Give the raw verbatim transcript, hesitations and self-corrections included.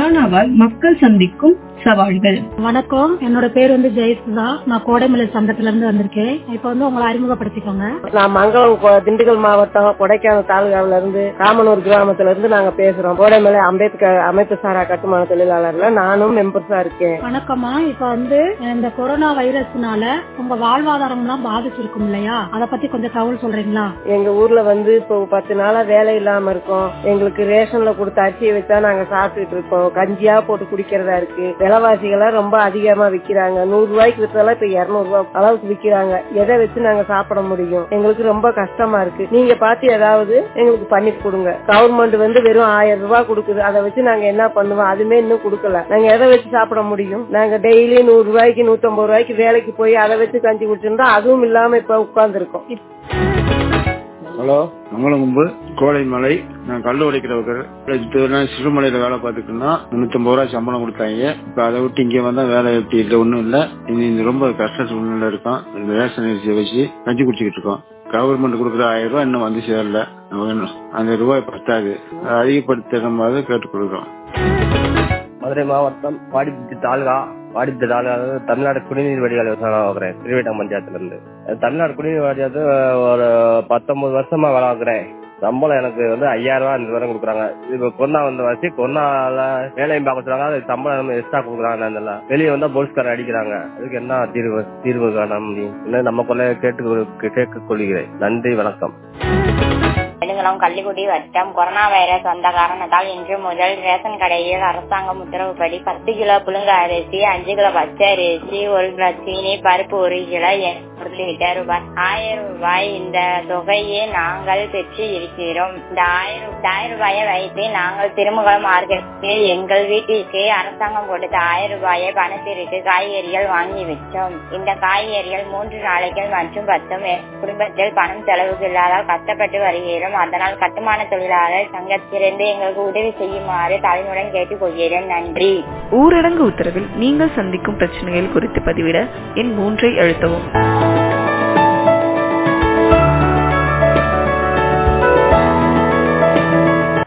கொரோனாவால் மக்கள் சந்திக்கும் சவால்கள். வணக்கம், என்னோட பேர் வந்து ஜெயசுதா. நான் கோடைமலை சங்கத்துல இருந்து வந்திருக்கேன். இப்ப வந்து உங்களை அறிமுகப்படுத்திக்கோங்க. நான் மங்களம் திண்டுக்கல் மாவட்டம் கொடைக்கானல் தாலுகாவில இருந்து ராமனூர் கிராமத்துல இருந்து நாங்க பேசுறோம். கோடைமலை அம்பேத்கர் அமைப்பு சாரா கட்டுமான தொழிலாளர்ல நானும் மெம்பர்ஸா இருக்கேன். வணக்கம்மா. இப்ப வந்து இந்த கொரோனா வைரஸ்னால உங்க வாழ்வாதாரம் எல்லாம் பாதிச்சிருக்கும் இல்லையா, அத பத்தி கொஞ்சம் தகவல் சொல்றீங்களா? எங்க ஊர்ல வந்து இப்போ பத்து நாளா வேலை இல்லாம இருக்கோம். எங்களுக்கு ரேஷன்ல கொடுத்த அரிசியை வச்சா நாங்க சாப்பிட்டுட்டு இருக்கோம். கஞ்சியா போட்டு குடிக்கிறதா இருக்கு. விலைவாசிகளை ரொம்ப அதிகமா விக்கிறாங்க. நூறு ரூபாய்க்கு விற்றதெல்லாம் இப்ப இருநூறு ரூபாய் அளவுக்கு விக்கிறாங்க. எதை வச்சு நாங்க சாப்பிட முடியும்? எங்களுக்கு ரொம்ப கஷ்டமா இருக்கு. நீங்க பார்த்து ஏதாவது எங்களுக்கு பண்ணி கொடுங்க. கவர்மெண்ட் வந்து வெறும் ஆயிரம் ரூபாய் கொடுக்குது. அதை வச்சு நாங்க என்ன பண்ணுவோம்? அதுமே இன்னும் கொடுக்கல. நாங்க எதை வச்சு சாப்பிட முடியும்? நாங்க டெய்லி நூறு ரூபாய்க்கு நூத்தி ஐம்பது ரூபாய்க்கு வேலைக்கு போய் அதை வச்சு கஞ்சி குடிச்சிருந்தா அதுவும் இல்லாம இப்ப உட்கார்ந்து இருக்கோம். ஹலோ, மங்களங்கும்பு கோடைமலை. நான் கல்லு உடைக்கிறவர்கள். சிறுமலையில வேலை பார்த்துட்டுனா முன்னூத்தி ஐம்பது ரூபாய் சம்பளம் கொடுத்தாங்க. இப்ப அதை விட்டு இங்க வந்தா வேலை எப்படி இல்லை, ஒண்ணும் இல்ல. இது ரொம்ப கஷ்ட சூழ்நிலை இருக்கும். ரேஷன் அரிசியை வச்சு கஞ்சி குடிச்சுக்கிட்டு இருக்கோம். கவர்மெண்ட் கொடுக்குற ஆயிரம் ரூபாய் இன்னும் வந்து சேரல. அந்த ரூபாய் பத்தாது. அதிகப்படுத்த கேட்டுக் கொடுக்குறோம். மதுரை மாவட்டம் வாடிப்பட்டி தாலுகா வாடிப்பட்டி தாலுகா தமிழ்நாடு குடிநீர் வடிகால் விவசாயம் திருவேட்டம் பஞ்சாயத்துல இருந்து. தமிழ்நாடு குடிநீர் வடிகாலத்து ஒரு பத்தொன்பது வருஷமா வேலை பார்க்கிறேன். சம்பளம் எனக்கு வந்து ஐயாயிரம் ரூபாய் இந்த வரை கொடுக்குறாங்க. இப்ப கொரோனா வந்த வச்சு கொரோனால வேலையும் பார்க்க சொல்றாங்க. அது சம்பளம் நம்ம எக்ஸ்ட்ரா கொடுக்குறாங்க. வெளியே வந்தா போலீஸ்காரர் அடிக்கிறாங்க. அதுக்கு என்ன தீர்வு தீர்வு காண முடியும்? இல்லை நம்ம கொள்ள கேட்டு கேட்க கொள்கிறேன். நன்றி, வணக்கம். கள்ளிக்குடி வட்டம். கொரோனா வைரஸ் வந்த காரணத்தால் இன்று முதல் ரேஷன் கடையில் அரசாங்கம் உத்தரவுப்படி பத்து கிலோ புழுங்க அரிசி, அஞ்சு கிலோ பச்சை அரிசி, ஒரு கிலோ சீனி, பருப்பு ஒரு கிலோ உள்ளிட்ட ரூபாய் ஆயிரம் ரூபாய் இந்த தொகையை நாங்கள் பெற்று இருக்கிறோம். இந்த ஆயிரம் ஆயிரம் ரூபாயை வைத்து நாங்கள் திருமங்கலம் மார்க்கெட்டில் எங்கள் வீட்டிற்கு அரசாங்கம் கொடுத்த ஆயிரம் ரூபாயை பணத்திற்கு காய்கறிகள் வாங்கி வச்சோம். இந்த காய்கறிகள் மூன்று நாளைக்கு மற்றும் பத்தும் குடும்பத்தில் பணம் செலவுக்கு இல்லாதால் கஷ்டப்பட்டு வருகிறோம். அதனால் கட்டுமான தொழிலாளர் சங்கத்திலிருந்து எங்களுக்கு உதவி செய்யுமாறு தலைமுடன் கேட்டுக் கொள்கிறேன். நன்றி. ஊரடங்கு உத்தரவில் நீங்கள் சந்திக்கும் பிரச்சனைகள் குறித்து பதிவிட எண் மூன்றை அழுத்தவும்.